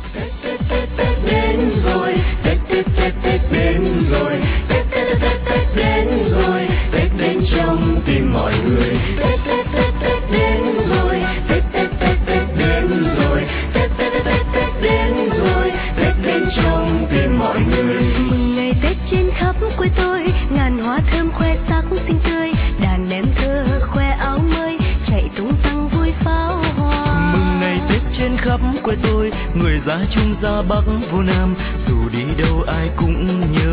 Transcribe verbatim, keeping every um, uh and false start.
Tết Tết Tết Tết đến rồi, Tết Tết Tết Tết đến rồi, Tết Tết Tết Tết đến rồi, Tết đến trong tim mọi người. Tết Tết Tết Tết đến rồi, Tết Tết Tết Tết đến rồi, Tết Tết Tết Tết đến rồi, Tết đến trong tim mọi người. Mừng ngày Tết trên khắp quê tôi, ngàn hoa thơm khoe sắc xinh tươi, đàn em thơ khoe áo mới, chạy tung tăng vui pháo hoa. Mừng ngày Tết trên khắp quê tôi, người ra Trung ra Bắc vô Nam, dù đi đâu ai cũng nhớ